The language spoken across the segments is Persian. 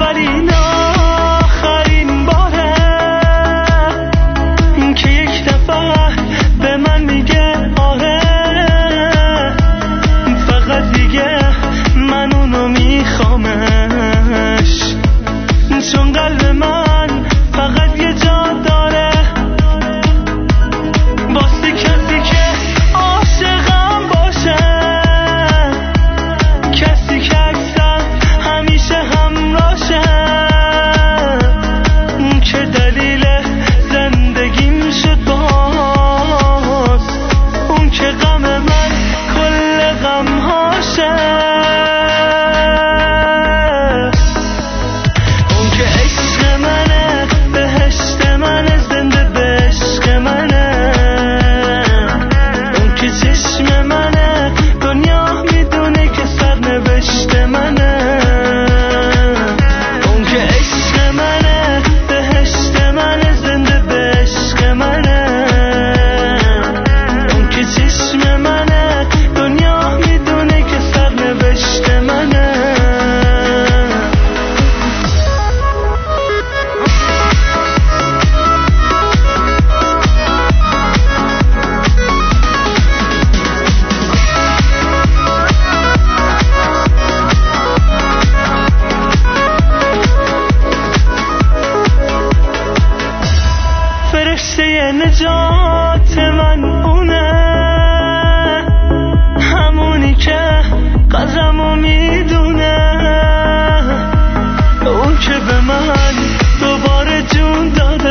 نجات من اونه، همونی که قدرمو میدونه، اون که به من دوباره جون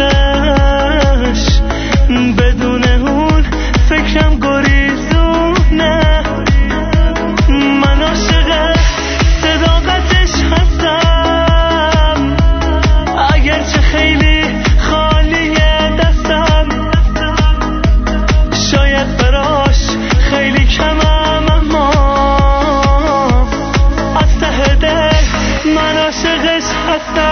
دادش، بدون اون فکرم گریزونه. من عاشق صداقتش هستم، اگرچه خیلی خالیه دستم، شاید براش خیلی کمم، اما از ته دل من عاشقش هستم.